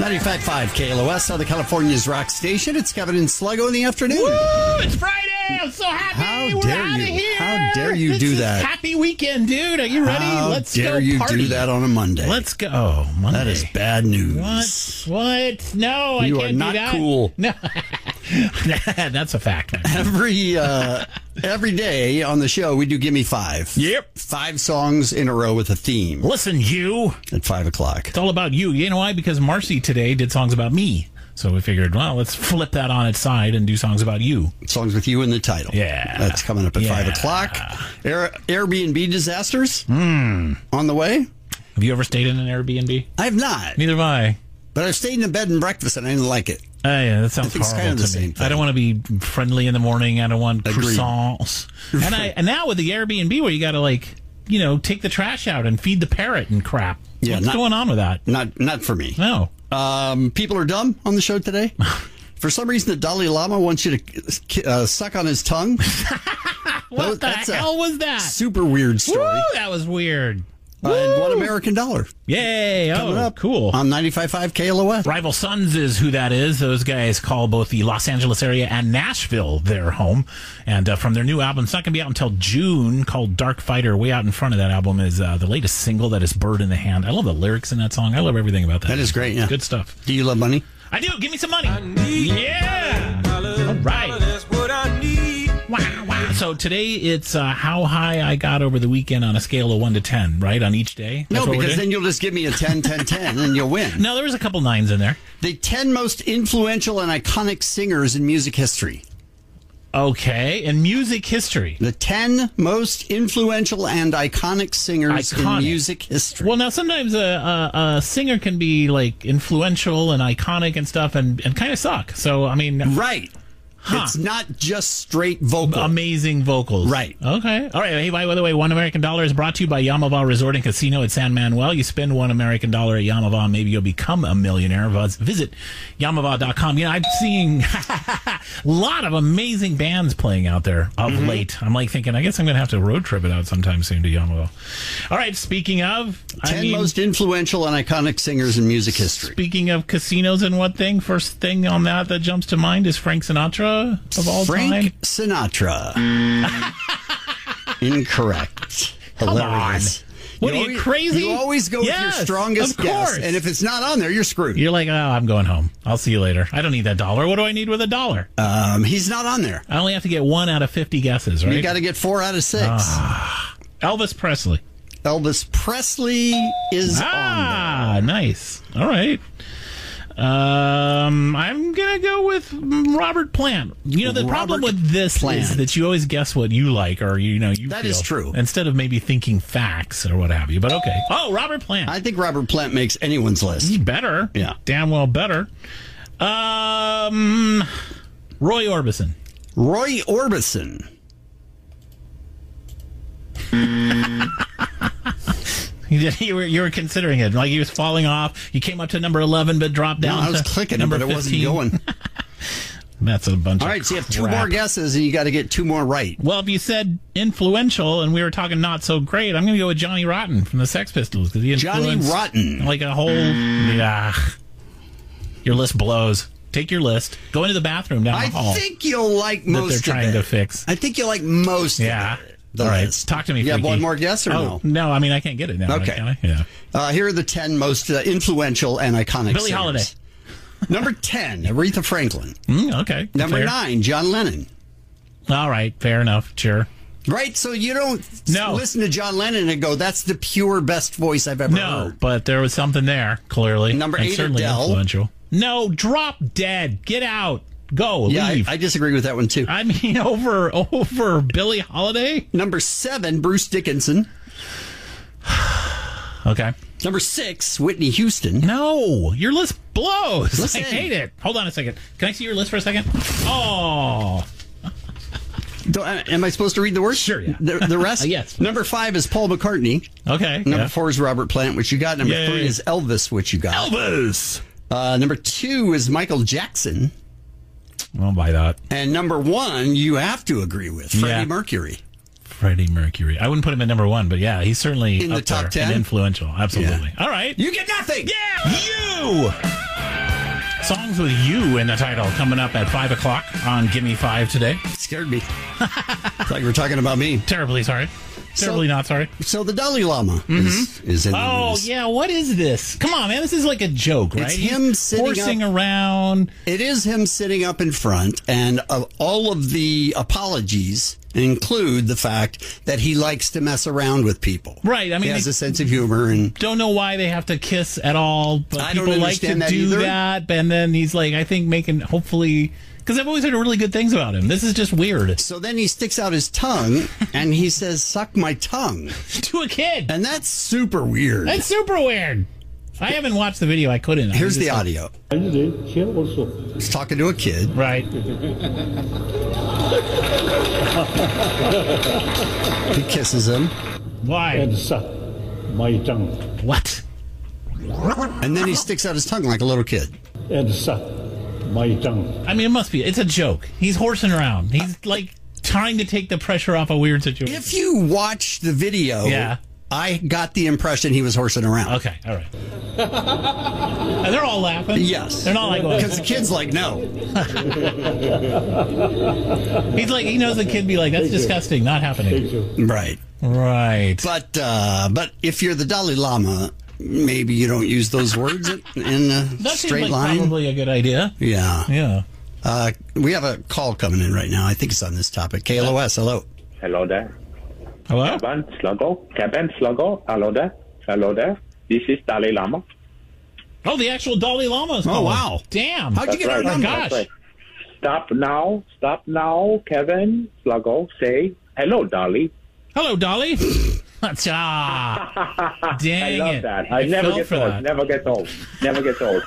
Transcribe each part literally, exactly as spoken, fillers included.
ninety-five point five K L O S, Southern California's rock station. It's Kevin and Sluggo in the afternoon. Woo! It's Friday. I'm so happy. How We're dare out you? of here. How dare you this do is that? Happy weekend, dude. Are you ready? How Let's dare go you party. do that on a Monday? Let's go. Oh, Monday. That is bad news. What? What? No, You I can't are not do that. cool. No. That's a fact, man. Every uh, every day on the show, we do Give Me Five. Yep. Five songs in a row with a theme Listen, you. at five o'clock. It's all about you. You know why? Because Marcy today did songs about me. So we figured, well, let's flip that on its side and do songs about you. Songs with you in the title. Yeah. That's coming up at Yeah. five o'clock. Air, Airbnb disasters Mm. on the way. Have you ever stayed in an Airbnb? I have not, Neither have I. but I've stayed in a bed and breakfast and I didn't like it. Oh, yeah, that sounds I think it's horrible kind of to the me. same thing. I don't want to be friendly in the morning. I don't want Agreed. croissants. And I and now with the Airbnb where you got to like, you know, take the trash out and feed the parrot and crap. Yeah, What's not- going on with that? Not not for me. No. Um, people are dumb on the show today. For some reason, the Dalai Lama wants you to uh, suck on his tongue. What That's the a hell was that? Super weird story. Woo, that was weird. Uh, and Woo. One American Dollar Yay. coming Oh, up cool. on ninety-five point five K L O S. Rival Sons is who that is. Those guys call both the Los Angeles area and Nashville their home. And uh, from their new album, it's not going to be out until June, called Dark Fighter. Way out in front of that album is uh, the latest single that is Bird in the Hand. I love the lyrics in that song. I love everything about that. That is great, yeah. Good stuff. Do you love money? I do. Give me some money. Yeah. All right. Wow, wow. So today it's uh, how high I got over the weekend on a scale of one to ten, right? On each day? That's No, what we're because doing? then you'll just give me a ten, ten, ten, and you'll win. No, there was a couple nines in there. The ten most influential and iconic singers in music history. Okay. And music history. The ten most influential and iconic singers Iconic. in music history. Well, now sometimes a, a, a singer can be like influential and iconic and stuff and, and kind of suck. So, I mean, Right. Huh. It's not just straight vocal. amazing vocals. Right. Okay. All right. Hey, by the way, One American Dollar is brought to you by Yamava Resort and Casino at San Manuel. You spend one American dollar at Yamava, maybe you'll become a millionaire. Visit Yamava dot com. You know, I'm seeing a lot of amazing bands playing out there of Mm-hmm. late. I'm like thinking, I guess I'm going to have to road trip it out sometime soon to Yamava. All right. Speaking of, ten I mean, most influential and iconic singers in music history. Speaking of casinos and what thing, first thing on that that jumps to mind is Frank Sinatra of all Frank time. Sinatra. Incorrect. Come Hilarious. on. What, are you always, crazy? You always go Yes, with your strongest of guess, course. and if it's not on there, you're screwed. You're like, oh, I'm going home. I'll see you later. I don't need that dollar. What do I need with a dollar? Um, he's not on there. I only have to get one out of fifty guesses, right? You got to get four out of six. Elvis Presley. Elvis Presley is Ah, nice. All right. Um, I'm gonna go with Robert Plant. You know, the Robert problem with this Plant. is that you always guess what you like, or you know, you That feel, is true. instead of maybe thinking facts or what have you. But okay. Oh, Robert Plant. on there. I think Robert Plant makes anyone's list. He's better. Yeah. Damn well better. Um, Roy Orbison. Roy Orbison. You were you were considering it, like he was falling off. You came up to number eleven, but dropped No, down. I was to clicking it, number but it wasn't fifteen. going. That's a bunch. All of right, so you have two crap. more guesses, and you got to get two more right. Well, if you said influential, and we were talking not so great, I'm going to go with Johnny Rotten from the Sex Pistols because he Johnny influenced Rotten. like a whole. Yeah, your list blows. Take your list. Go into the bathroom down I the hall think you'll like that most they're trying of it. to fix. I think you'll like most Yeah. of it. The All right, list. talk to me. You have freaky. one more guess or oh, no? No, I mean I can't get it now. Okay. Can I? Yeah. Uh, here are the ten most uh, influential and iconic Billie singers. Holiday. Number ten, Aretha Franklin. Mm, okay. Number fair. nine, John Lennon. All right. Fair enough. Sure. Right, so you don't No. listen to John Lennon and go, that's the pure best voice I've ever No, heard. but there was something there, clearly. Number and eight, certainly Adele. influential. No, drop dead. Get out. Go. Yeah, I, leave. I disagree with that one, too. I mean, over over Billie Holiday? Number seven, Bruce Dickinson. Okay. Number six, Whitney Houston. No, your list blows. Listen. I hate it. Hold on a second. Can I see your list for a second? Oh. Don't, uh, am I supposed to read the words? Sure, yeah. The, the rest? Yes. Number five is Paul McCartney. Okay. Number yeah. four is Robert Plant, which you got. Number Yay. three is Elvis, which you got. Elvis. Uh, number two is Michael Jackson. I don't buy that. And number one, you have to agree with Freddie Yeah. Mercury. Freddie Mercury. I wouldn't put him at number one, but yeah, he's certainly In the up top there ten? and influential. Absolutely. Yeah. All right. You get nothing. Yeah. You. Songs with You in the title coming up at five o'clock on Gimme Five today. Scared me. Thought you were talking about me. Terribly sorry. Terribly So- not sorry. So the Dalai Lama is, is in the Oh, news. yeah. What is this? Come on, man. This is like a joke, right? It's him He's sitting horsing up- around. It is him sitting up in front, and of all of the apologies include the fact that he likes to mess around with people. Right. I mean, he has they- a sense of humor, and Don't know why they have to kiss at all, but I don't people like to understand that do either. that. And then he's like, I think making, hopefully, because I've always heard really good things about him. This is just weird. so then he sticks out his tongue and he says, "Suck my tongue," To a kid. and that's super weird. That's super weird. I haven't watched the video. I couldn't. I Here's was the just- audio. Here also. He's talking to a kid. Right. He kisses him, Why? And suck my tongue. What? and then he sticks out his tongue like a little kid. And suck my tongue. I mean, it must be. It's a joke. He's horsing around. He's like trying to take the pressure off a weird situation. If you watch the video, Yeah. I got the impression he was horsing around. Okay, all right. And they're all laughing. Yes. They're not like, well, Because the kid's like, no. he's like, he knows the kid be like, that's disgusting, not happening. Thank you. Right. Right. But uh, but if you're the Dalai Lama, maybe you don't use those words in in a That straight seems like line. probably a good idea. Yeah. Yeah. Uh, we have a call coming in right now. I think it's on this topic. K L O S, hello. Hello there. Hello? Kevin Sluggo. Kevin Sluggo. Hello there. Hello there. This is Dalai Lama. Oh, the actual Dalai Lama is Oh, calling. wow. Damn. How'd you That's get our right. number? gosh. That's right. Stop now. Stop now, Kevin Sluggo. Say hello, Dolly. Hello, Dolly. ah, dang I love it. that. I, I never fell get for old. that. Never get old. Never get old.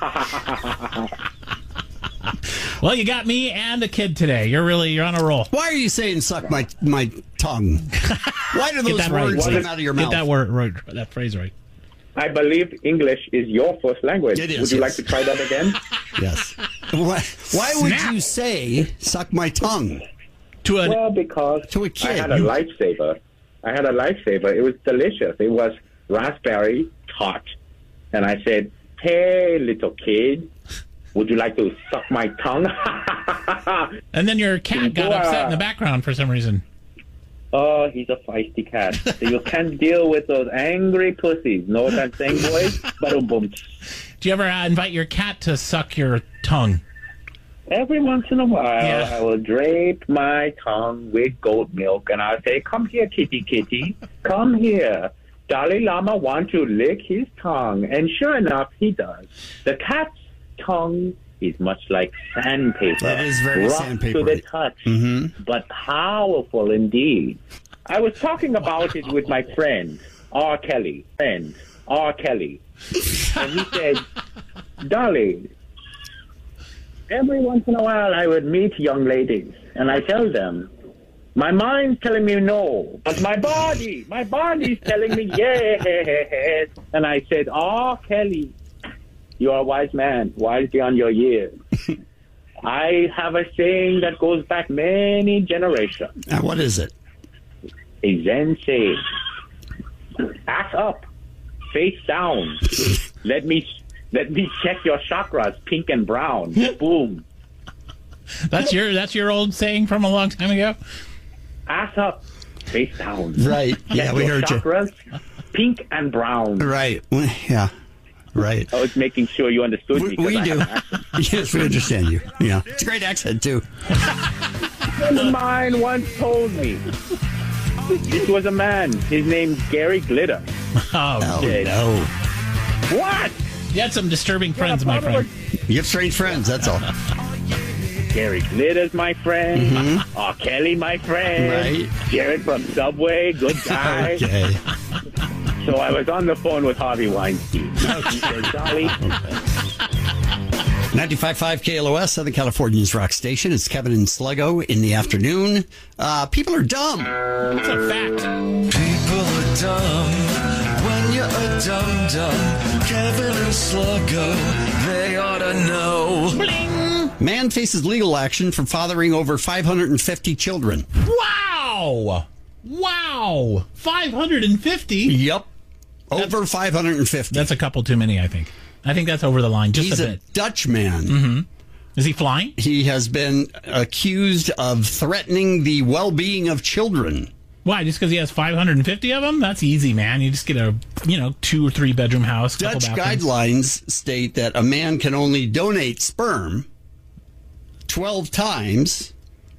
Well, you got me and a kid today. You're really, you're on a roll. Why are you saying suck my my tongue? Why do Get those that right. words please. come out of your Get mouth? that word, right, that phrase right. I believe English is your first language. It is, Would you yes. like to try that again? Yes. Why, why would Snap. you say suck my tongue? To a, Well, because To a kid, I had a you- lifesaver. I had a lifesaver. It was delicious. It was raspberry tart. And I said, hey, little kid, would you like to suck my tongue? and then your cat got Wow. upset in the background for some reason. Oh, he's a feisty cat. So you can't deal with those angry pussies. Know what I'm saying, boys? Boom, boom. Do you ever uh, invite your cat to suck your tongue? Every once in a while, Yeah. I will drape my tongue with goat milk, and I'll say, come here, kitty, kitty. Come here. Dalai Lama wants to lick his tongue. And sure enough, he does. The cat's tongue is much like sandpaper. That is very rough to the sandpapery. touch, Mm-hmm. but powerful indeed. I was talking about it with my friend, R. Kelly. Friend, R. Kelly. And he said, Dolly, every once in a while I would meet young ladies, and I tell them, my mind's telling me no, but my body, my body's telling me yes. And I said, oh, Kelly, you are a wise man, wise beyond your years. I have a saying that goes back many generations. Now, what is it? A Zen saying, ass up, face down. Let me let me check your chakras, pink and brown. Boom. That's your that's your old saying from a long time ago. Ass up, face down. Right. Check Yeah, we your heard you. chakras, pink and brown. Right. Yeah. Right. I was making sure you understood We, me. 'cause we I do. have an accent. Yes, we understand you. Yeah. It's a great accent, too. A friend of mine once told me. This was a man. His name's Gary Glitter. Oh, Oh, Yes. no. What? you had some disturbing friends, my Probably friend. You have strange friends, that's all. Gary Glitter's my friend. R. Kelly, my friend. Right. Jared from Subway, good guy. Okay. So I was on the phone with Harvey Weinstein. He said, Dolly, ninety-five point five K L O S, Southern California's rock station. It's Kevin and Sluggo in the afternoon. Uh, people are dumb. It's a fact. People are dumb when you're a dum dum. Kevin and Sluggo, they ought to know. Bling. Man faces legal action for fathering over five hundred fifty children. Wow. Wow. five hundred fifty? Yep. Over five hundred fifty. That's a couple too many, I think. I think that's over the line just He's a a bit. Dutch man. Mm-hmm. Is he flying? He has been accused of threatening the well-being of children. Why? Just because he has five hundred fifty of them? That's easy, man. You just get a, you know, two or three bedroom house. Dutch couple bathrooms. guidelines state that a man can only donate sperm twelve times,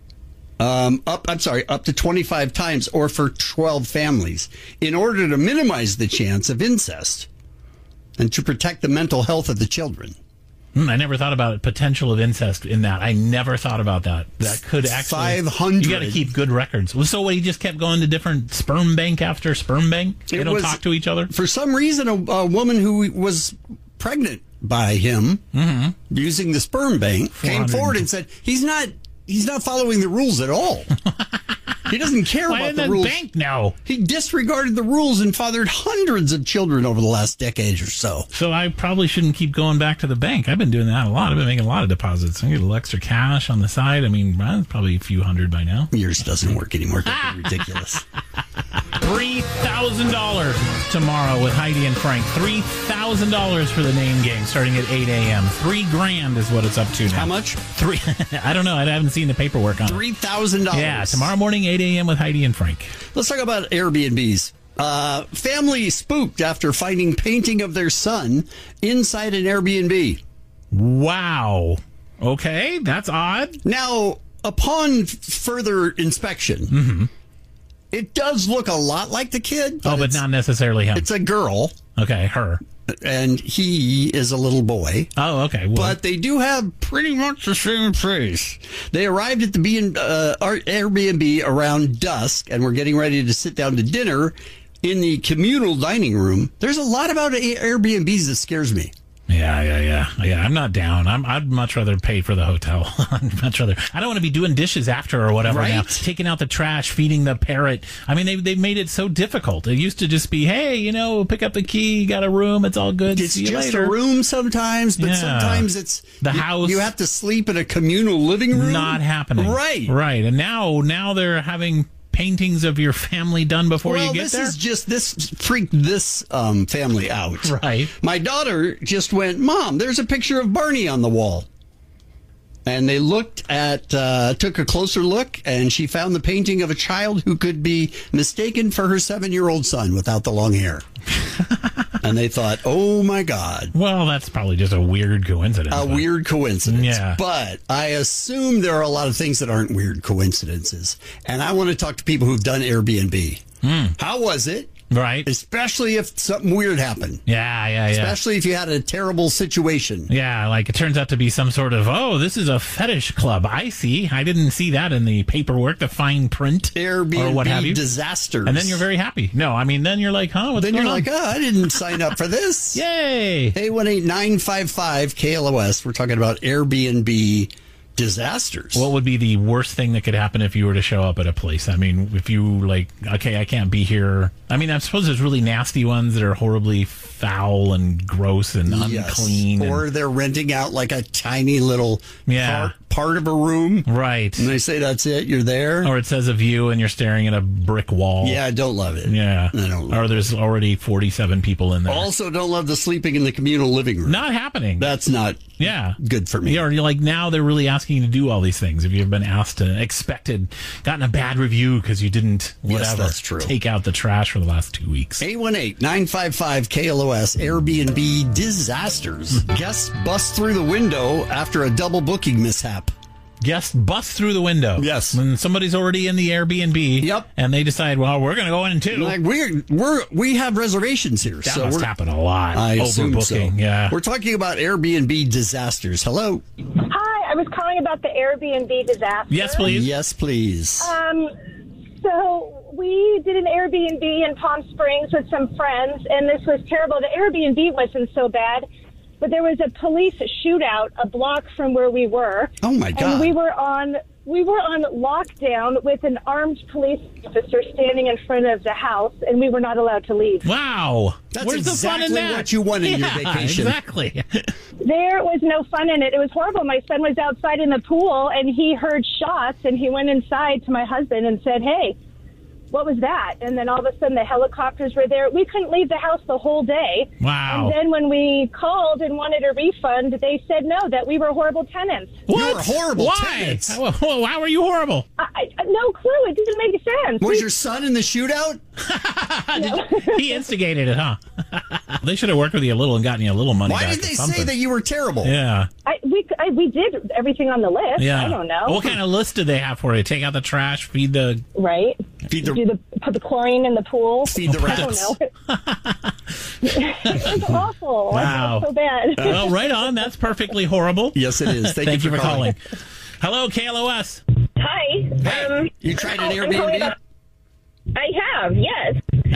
um, up, I'm sorry, up to twenty-five times, or for twelve families, in order to minimize the chance of incest and to protect the mental health of the children. Hmm, I never thought about potential of incest in that. I never thought about that. That could actually... five hundred. You got to keep good records. So what, he just kept going to different sperm bank after sperm bank? They It don't was- talk to each other? For some reason, a, a woman who was pregnant by him using the sperm bank came forward and said, he's not he's not following the rules at all. He doesn't care Why about didn't the the rules. bank know? He disregarded the rules and fathered hundreds of children over the last decade or so. So I probably shouldn't keep going back to the bank. I've been doing that a lot. I've been making a lot of deposits. I get a little extra cash on the side. I mean, well, probably a few hundred by now. Yours doesn't work anymore. Don't be ridiculous. three thousand dollars tomorrow with Heidi and Frank. three thousand dollars for the name game starting at eight a.m. Three grand is what it's up to now. How much? Three. I don't know. I haven't seen the paperwork on it. Three thousand dollars. Yeah, tomorrow morning, eight a.m. with Heidi and Frank. Let's talk about Airbnbs. Uh, family spooked after finding painting of their son inside an Airbnb. Wow. Okay, that's odd. Now, upon f- further inspection, Mm-hmm. it does look a lot like the kid. Oh, but it's, not necessarily him. It's a girl, Okay, her. and he is a little boy. Oh, okay. Well, But they do have pretty much the same face. They arrived at the B and, uh, Airbnb around dusk and were getting ready to sit down to dinner in the communal dining room. There's a lot about A- Airbnbs that scares me. yeah, yeah, yeah, yeah. I'm not down. I'm, I'd much rather pay for the hotel. I'd much rather. I don't want to be doing dishes after or whatever now. Right? Taking out the trash, feeding the parrot. I mean, they they made it so difficult. It used to just be, hey, you know, pick up the key, got a room, it's all good. It's See you just later. a room sometimes, but Yeah. sometimes it's The you, house. You have to sleep in a communal living room. Not happening. Right. Right. And now, now they're having paintings of your family done before well, you get this there. is just this freaked this um, family out. Right. My daughter just went, Mom, there's a picture of Barney on the wall. And they looked at, uh, took a closer look, and she found the painting of a child who could be mistaken for her seven-year-old son without the long hair. And they thought, oh my God. Well, that's probably just a weird coincidence. A but- weird coincidence. Yeah. But I assume there are a lot of things that aren't weird coincidences. And I want to talk to people who've done Airbnb. How was it? Right. Especially if something weird happened. Yeah, yeah, yeah. Especially if you had a terrible situation. Yeah, like it turns out to be some sort of, oh, this is a fetish club. I see. I didn't see that in the paperwork, the fine print. Airbnb or what have you. disasters. And then you're very happy. No, I mean, then you're like, huh, what's Then going you're on? like, oh, I didn't sign up for this. Yay! eight one eight, nine five five, K L O S. We're talking about Airbnb disasters. What would be the worst thing that could happen if you were to show up at a place? I mean, if you like, okay, I can't be here. I mean, I suppose there's really nasty ones that are horribly foul and gross and Yes. unclean. and- Or they're renting out like a tiny little Yeah. part, part of a room. right. And they say that's it, you're there. Or it says a view and you're staring at a brick wall. Yeah, I don't love it. Yeah. I don't love Or there's already forty-seven people in there. Also, don't love the sleeping in the communal living room. Not happening. That's not yeah. good for me. Yeah, or you're like, now they're really asking you to do all these things. If you've been asked to, expected, gotten a bad review because you didn't, Yes, whatever, that's true. take out the trash for the last two weeks. eight one eight, nine five five, K L O S, Airbnb disasters. Guests bust through the window after a double booking mishap. Guests bust through the window. Yes. When somebody's already in the Airbnb. Yep. And they decide, well, we're going to go in too. Like we're we're we have reservations here, that so must we're happen a lot. I assume so. Overbooking. Yeah. We're talking about Airbnb disasters. Hello. Hi, I was calling about the Airbnb disaster. Yes, please. Yes, please. Um, so we did an Airbnb in Palm Springs with some friends, and this was terrible. The Airbnb wasn't so bad, but there was a police shootout a block from where we were. Oh my God. And we were on we were on lockdown with an armed police officer standing in front of the house, and we were not allowed to leave. Wow. That's Where's the fun in exactly that? what you want in your Yeah, vacation. Exactly. There was no fun in it. It was horrible. My son was outside in the pool, and he heard shots, and he went inside to my husband and said, hey, what was that? And then all of a sudden the helicopters were there. We couldn't leave the house the whole day. Wow. And then when we called and wanted a refund, they said no, that we were horrible tenants. What? You were horrible Why? tenants. How, how were you horrible? I, I, no clue. It didn't make sense. Was We- your son in the shootout? He instigated it, huh? They should have worked with you a little and gotten you a little money Why back. did or they something. say that you were terrible? Yeah. I, we, I, we did everything on the list. Yeah. I don't know. What kind of list did they have for you? Take out the trash, feed the. Right? Feed the- Do the, put the chlorine in the pool. Feed the I don't rats. know. It was awful. Wow. It was so bad. Well, right on. That's perfectly horrible. Yes, it is. Thank, Thank you for calling. Hello, K L O S. Hi. Hey, Um, you tried an oh, I'm calling Airbnb? about- I have, yes.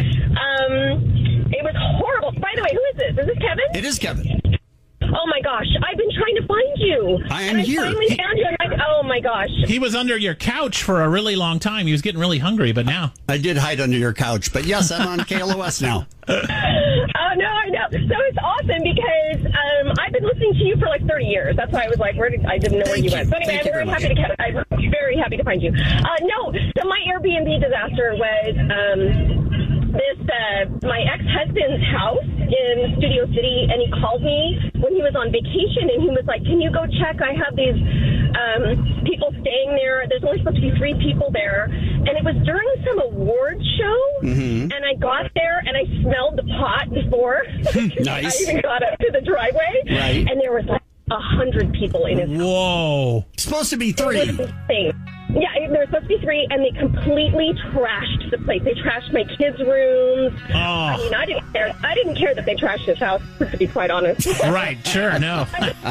Um, it was horrible. By the way, who is this? Is this Kevin? It is Kevin. Oh my gosh, I've been trying to find you. I am and here. I finally found you. And I, oh my gosh. He was under your couch for a really long time. He was getting really hungry, but now. I did hide under your couch, but yes, I'm on K L O S now. Oh no, I know. So it's awesome because um, I've been listening to you for like thirty years. That's why I was like, where did I didn't know where Thank you you. went. So anyway, Thank you I'm very very happy to ca- I'm very happy to find you. Uh, no, so my Airbnb disaster was um, this uh, my ex-husband's house in Studio City, and he called me when he was on vacation, and he was like, "Can you go check? I have these um, people staying there. There's only supposed to be three people there." And it was during some award show, Mm-hmm. and I got there and I smelled the pot before Nice. I even got up to the driveway, Right. and there was like a hundred people in his house. Whoa. Supposed to be It three. was insane. Yeah, there were supposed to be three, and they completely trashed the place. They trashed my kids' rooms. I Oh. mean, I didn't care. I didn't care that they trashed his house, to be quite honest. Right, sure, no.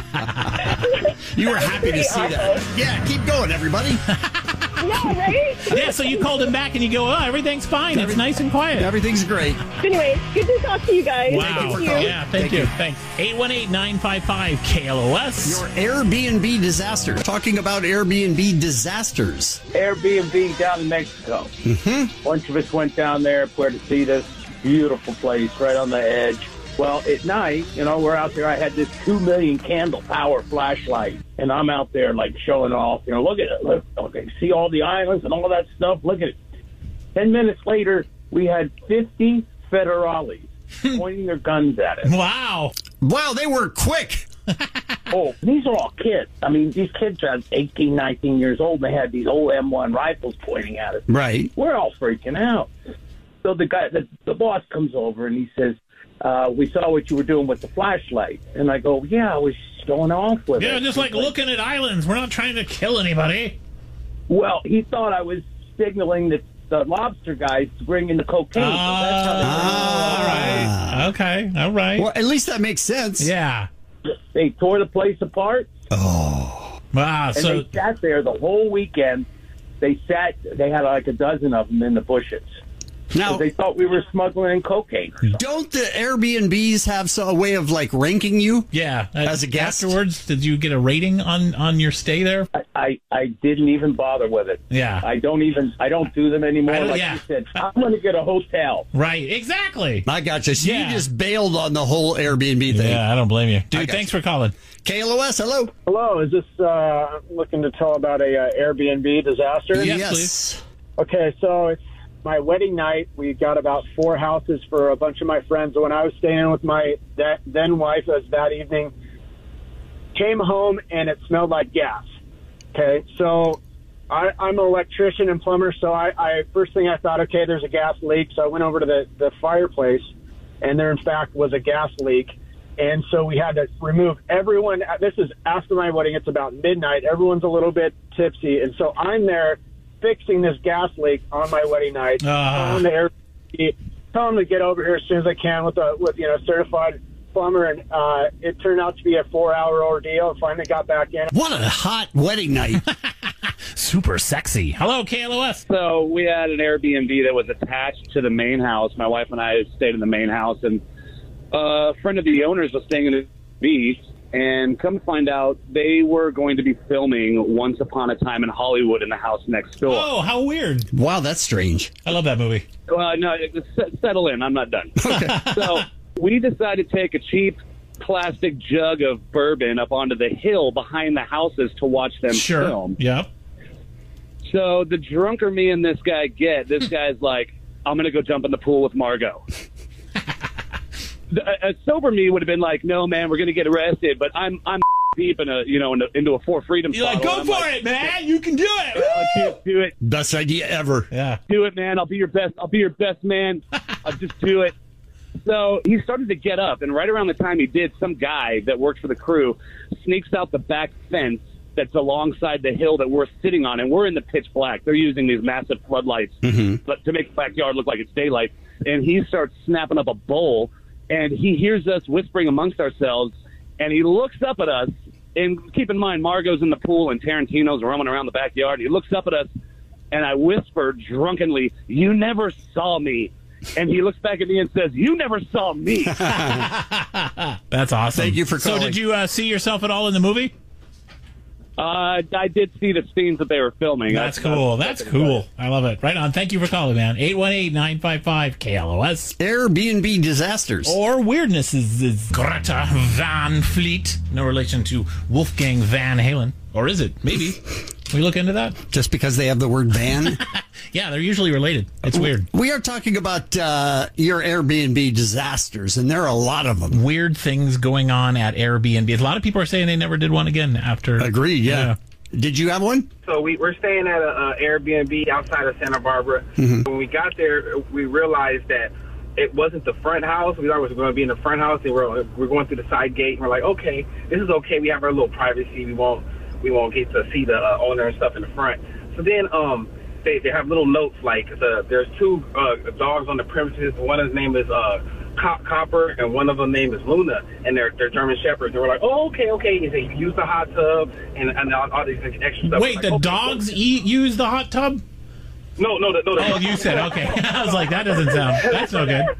You were That was happy to pretty see that. awful. Yeah, keep going, everybody. Yeah, right? Yeah, so you called him back and you go, oh, everything's fine. It's nice and quiet. Everything's great. Anyway, good to talk to you guys. Wow. you for Thank calling. Yeah, thank, Thank you. you. Thanks. eight one eight, nine five five, K L O S. Your Airbnb disaster. Talking about Airbnb disasters. Airbnb down in Mexico. Mm-hmm. A bunch of us went down there, Puertecitas, beautiful place right on the edge. Well, at night, you know, we're out there. I had this two million candle power flashlight, and I'm out there like showing off. You know, look at it. Look, okay, see all the islands and all that stuff. Look at it. Ten minutes later, we had fifty federales pointing their guns at us. Wow. Wow, they were quick. Oh, these are all kids. I mean, these kids are eighteen, nineteen years old. And they had these old M one rifles pointing at us. Right. We're all freaking out. So the guy, the, the boss comes over and he says, uh, we saw what you were doing with the flashlight. And I go, yeah, I was going off with it. Yeah, just like looking at islands. We're not trying to kill anybody. Well, he thought I was signaling the, the lobster guys to bring in the cocaine. So that's how they Ah, all right. Okay, all right. Well, at least that makes sense. Yeah. They tore the place apart, Wow, and so they sat there the whole weekend. They sat, they had like a dozen of them in the bushes. Now, They thought we were smuggling in cocaine. don't the Airbnbs have so- a way of like ranking you? yeah. Uh, As a guest? Afterwards, did you get a rating on, on your stay there? I, I, I didn't even bother with it. Yeah. I don't even, I don't do them anymore. I don't- Like yeah. you said, I'm going to get a hotel. Right, exactly. I got you. So Yeah. you just bailed on the whole Airbnb thing. Yeah, I don't blame you. I Dude, got thanks you. for calling. K L O S, hello. Hello, is this uh, looking to tell about a uh, Airbnb disaster? Yes, please. Okay, so it's my wedding night. We got about four houses for a bunch of my friends. When I was staying with my that, then wife as that evening, came home and it smelled like gas. Okay, so I, I'm an electrician and plumber, so I, I first thing I thought, okay, there's a gas leak. So I went over to the, the fireplace, and there in fact was a gas leak. And so we had to remove everyone. This is after my wedding. It's about midnight. Everyone's a little bit tipsy. And so I'm there fixing this gas leak on my wedding night. Ah. Telling the Airbnb, tell them to get over here as soon as I can with a with you know certified plumber. And uh, it turned out to be a four hour ordeal. And finally got back in. What a hot wedding night. Super sexy. Hello, K L O S. So we had an Airbnb that was attached to the main house. My wife and I stayed in the main house, and a friend of the owners was staying in the beach, and come to find out, they were going to be filming Once Upon a Time in Hollywood in the house next door. Oh, how weird. Wow, that's strange. I love that movie. Uh, no, s- settle in. I'm not done. So we decided to take a cheap plastic jug of bourbon up onto the hill behind the houses to watch them Sure. film. Yep. So the drunker me and this guy get, this guy's like, I'm going to go jump in the pool with Margot. a, a sober me would have been like, no, man, we're going to get arrested. But I'm I'm deep in a, you know, in a, into a Four Freedoms. You're like, go for like, it, man. You can do it. Well, do it. Best idea ever. Yeah. Do it, man. I'll be your best. I'll be your best man. I'll just do it. So he started to get up, and right around the time he did, some guy that worked for the crew sneaks out the back fence that's alongside the hill that we're sitting on, and we're in the pitch black. They're using these massive floodlights mm-hmm. but to make the backyard look like it's daylight. And he starts snapping up a bowl, and he hears us whispering amongst ourselves, and he looks up at us. And keep in mind, Margot's in the pool, and Tarantino's roaming around the backyard. He looks up at us, and I whisper drunkenly, "You never saw me." And he looks back at me and says, "You never saw me." That's awesome. Thank you for calling. So did you uh, see yourself at all in the movie? Uh, I did see the scenes that they were filming. That's cool. That's cool. I love it. Right on. Thank you for calling, man. eight one eight, nine five five, K L O S. Airbnb disasters. Or weirdnesses is Greta Van Fleet. No relation to Wolfgang Van Halen. Or is it? Maybe. Can we look into that? Just because they have the word van? Yeah, they're usually related. It's weird. We are talking about uh, your Airbnb disasters, and there are a lot of them. Weird things going on at Airbnb. A lot of people are saying they never did one again after. Agreed, yeah. yeah. Did you have one? So we, we're staying at a, a Airbnb outside of Santa Barbara. Mm-hmm. When we got there, we realized that it wasn't the front house. We thought it was going to be in the front house. And we're, we're going through the side gate, and we're like, okay, this is okay. We have our little privacy. We won't we won't get to see the uh, owner and stuff in the front. So then um, they, they have little notes like the, there's two uh, dogs on the premises. One of his name is uh, Cop, Copper, and one of them name is Luna, and they're they're German Shepherds. And we're like, oh, okay, okay. And they use the hot tub and, and all, all these extra stuff. Wait, like, the okay, dogs okay. eat use the hot tub? No, no, no. no oh, you said, okay. I was like, that doesn't sound, that's no good.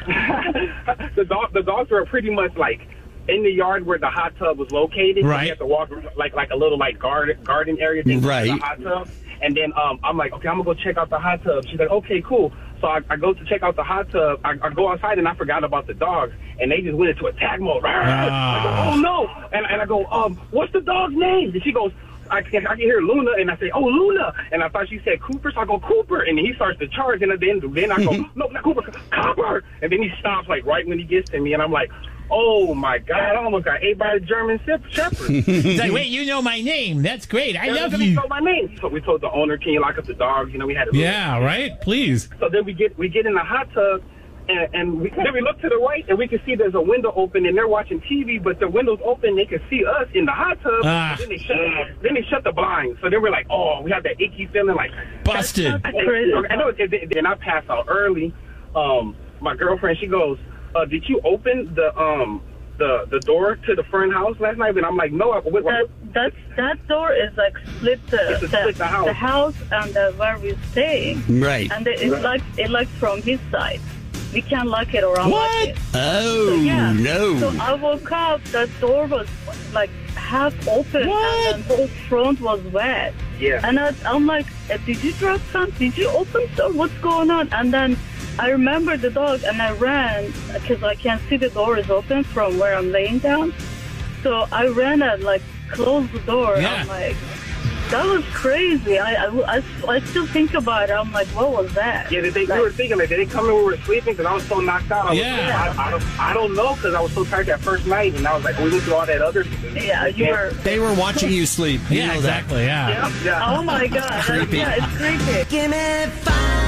the, dog, the dogs were pretty much like in the yard where the hot tub was located. Right. You have to walk like like a little like garden garden area thing. Right. The hot tub. And then um, I'm like, okay, I'm going to go check out the hot tub. She's like, okay, cool. So I, I go to check out the hot tub. I, I go outside, and I forgot about the dogs. And they just went into attack mode. Ah. I go, oh, no. And, and I go, um, what's the dog's name? And she goes, I can, I can hear Luna. And I say, oh, Luna. And I thought she said Cooper. So I go, Cooper. And he starts to charge. And then, then I go, no, not Cooper, Copper. And then he stops, like, right when he gets to me. And I'm like, oh, my God, I almost got ate by a German Shepherd. He's like, wait, you know my name. That's great. I yeah, love you. you. Know my name. So we told the owner, can you lock up the dogs? You know, we had a Yeah, right? Please. So then we get we get in the hot tub, and, and we, then we look to the right, and we can see there's a window open, and they're watching T V, but the window's open, they can see us in the hot tub. Ah. Then they shut then they shut the blinds. So then we're like, oh, we have that icky feeling, like busted. I know. Then I pass out early. Um, my girlfriend, she goes, uh, did you open the um. The, the door to the front house last night, and I'm like, no. I, wait, that, that's, that door is like split the, the, split the house, the house and the, where we're staying. Right. And it, it's right. like it like from his side. We can't lock it or unlock what? it. Oh, so, yeah. no. So I woke up, that door was like half open, what? and the whole front was wet. Yeah. And I, I'm like, did you drop something? Did you open stuff? What's going on? And then I remember the dog, and I ran because I can see the door is open from where I'm laying down. So I ran and like closed the door. Yeah. I'm like, that was crazy. I, I, I, I still think about it. I'm like, what was that? Yeah, they, like, we were thinking like, did they come in when we were sleeping? Because I was so knocked out. I was, Yeah. I, I, don't, I don't know, because I was so tired that first night, and I was like, we went through all that other. Yeah, you were. They were watching you sleep. You Yeah, know exactly, yeah. Yeah, yeah. Oh my God. Creepy. Yeah, it's creepy. Give me five.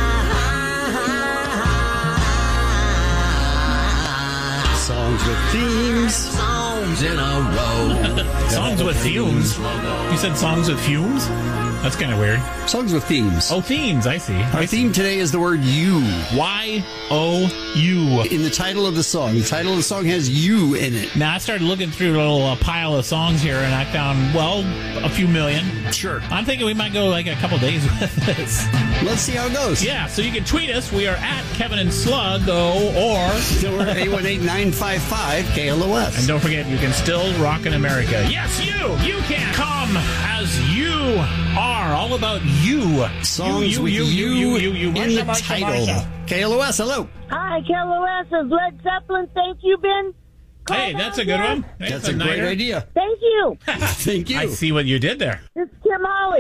Songs with themes. Songs in a row. Songs with fumes. You said songs with fumes? That's kind of weird. Songs with themes. Oh, themes. I see. Our theme today is the word you. Y O U. In the title of the song. The title of the song has you in it. Now, I started looking through a little uh, pile of songs here, and I found, well, a few million. Sure. I'm thinking we might go like a couple days with this. Let's see how it goes. Yeah, so you can tweet us. We are at Kevin and Slug, oh, or... eight one eight, nine five five, K L O S. And don't forget, you can still rock in America. Yes, you! You can come as you are. All about you. Songs you, with you, you, you, you, you, in Marsha, the Marsha, title. Marsha. K L O S, hello. Hi, K L O S is Led Zeppelin. Thank you, Ben. Hey, that's a good here. one. Hey, That's a great nighter. idea. Thank you. Thank you. I see what you did there. It's Kim Holly.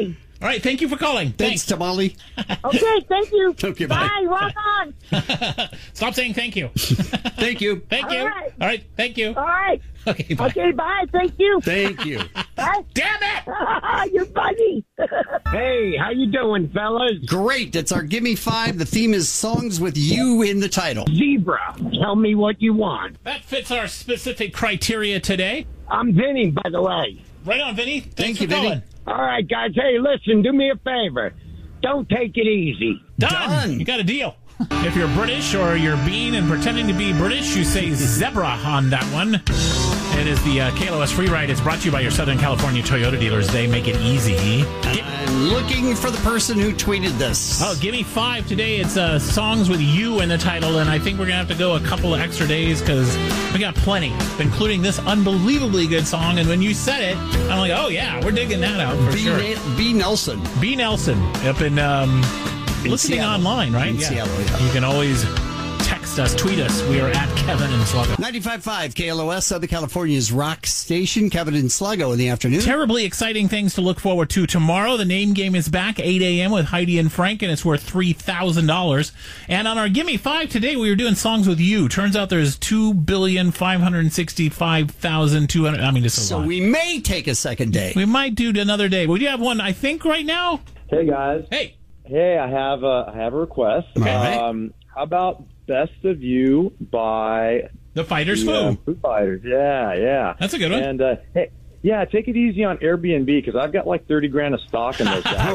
All right, thank you for calling. Thanks, Tamale. Okay, thank you. Okay, bye. Bye. Rock on. Stop saying thank you. Thank you. Thank you. All right. All right, thank you. All right. Okay, bye. Okay, bye. Thank you. Thank you. Bye. Damn it! You're funny. Hey, how you doing, fellas? Great. It's our Gimme Five. The theme is songs with you in the title. Zebra, tell me what you want. That fits our specific criteria today. I'm Vinny, by the way. Right on, Vinny. Thanks Thank for you, Vinny. calling. All right, guys. Hey, listen, do me a favor. Don't take it easy. Done. Done. You got a deal. If you're British or you're being and pretending to be British, you say zebra on that one. It is the uh, K L O S Free Ride. It's brought to you by your Southern California Toyota dealers. They make it easy. I'm looking for the person who tweeted this. Oh, give me five today. It's uh, songs with you in the title, and I think we're going to have to go a couple of extra days because we got plenty, including this unbelievably good song. And when you said it, I'm like, oh, yeah, we're digging that out for B. sure. Na- B. Nelson. B. Nelson up in, um, In listening Seattle. online, right? In yeah. Seattle, yeah. You can always text us, tweet us. We are at Kevin and Sluggo. ninety-five point five K L O S, Southern California's rock station. Kevin and Sluggo in the afternoon. Terribly exciting things to look forward to tomorrow. The name game is back, eight a.m. with Heidi and Frank, and it's worth three thousand dollars. And on our Gimme Five today, we were doing songs with you. Turns out there's two billion five hundred sixty-five thousand two hundred. I mean, it's a So lot. we may take a second day. We might do another day. Would you have one, I think, right now? Hey guys. Hey. Hey, I have a I have a request. All right. Um, how about "Best of You" by The Fighters' the, uh, Foo. Foo Fighters? Yeah, yeah. That's a good one. And uh, hey, yeah, take it easy on Airbnb because I've got like thirty grand of stock in those guys.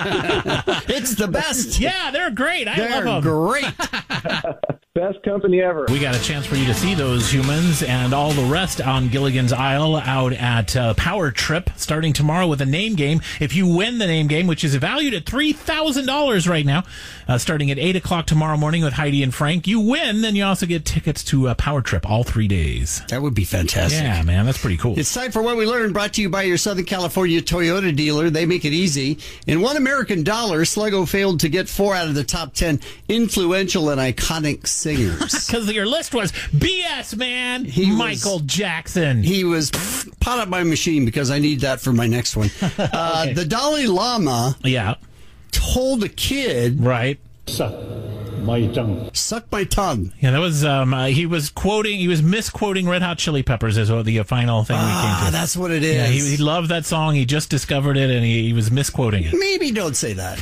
It's the best. Yeah, they're great. I They're love them. great. Best company ever. We got a chance for you to see those humans and all the rest on Gilligan's Isle out at uh, Power Trip starting tomorrow with a name game. If you win the name game, which is valued at three thousand dollars right now, uh, starting at eight o'clock tomorrow morning with Heidi and Frank, you win, then you also get tickets to uh, Power Trip all three days. That would be fantastic. Yeah, man, that's pretty cool. It's time for What We Learned, brought to you by your Southern California Toyota dealer. They make it easy. In one American dollar, Sluggo failed to get four out of the top ten influential and iconic singers. Because your list was B S, man. He was- Michael Jackson. He was pff, pot up my machine because I need that for my next one. Uh, Okay. The Dalai Lama Yeah, told a kid, right. Suck my tongue. suck my tongue. Yeah, that was, um, uh, he was quoting, he was misquoting Red Hot Chili Peppers is what the uh, final thing we Ah, came to. that's what it is. Yeah, he, he loved that song. He just discovered it, and he, he was misquoting it. Maybe don't say that.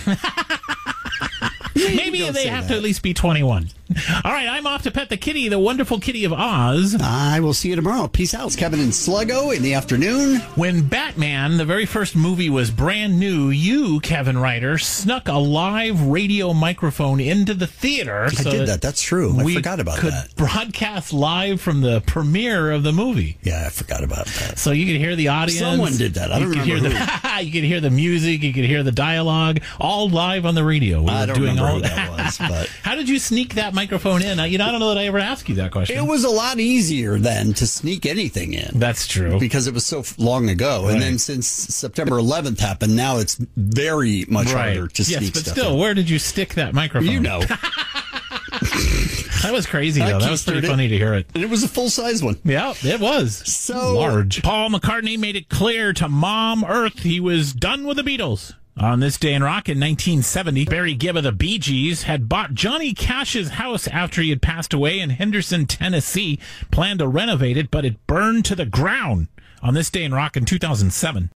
Maybe don't they say have that. to at least be twenty-one. All right, I'm off to pet the kitty, the wonderful kitty of Oz. I will see you tomorrow. Peace out. It's Kevin and Sluggo in the afternoon. When Batman, the very first movie, was brand new, you, Kevin Ryder, snuck a live radio microphone into the theater. I did that. That's true. I we forgot about could that. broadcast live from the premiere of the movie. Yeah, I forgot about that. So you could hear the audience. Someone did that. I you don't could hear remember the You could hear the music. You could hear the dialogue, all live on the radio. We I were don't doing remember all who that was, but How did you sneak that microphone in? I, you know, I don't know that I ever asked you that question. it was a lot easier then to sneak anything in. That's true. Because it was so f- long ago. Right. And then since September eleventh happened, now it's very much Right. harder to yes, sneak but stuff still, in. where did you stick that microphone? You know. That was crazy, I though. That was keistered pretty it. funny to hear it. And it was a full-size one. Yeah, it was. So Large. Paul McCartney made it clear to Mom Earth he was done with the Beatles. On this day in rock in nineteen seventy, Barry Gibb of the Bee Gees had bought Johnny Cash's house after he had passed away in Henderson, Tennessee, planned to renovate it, but it burned to the ground. On this day in rock in two thousand seven.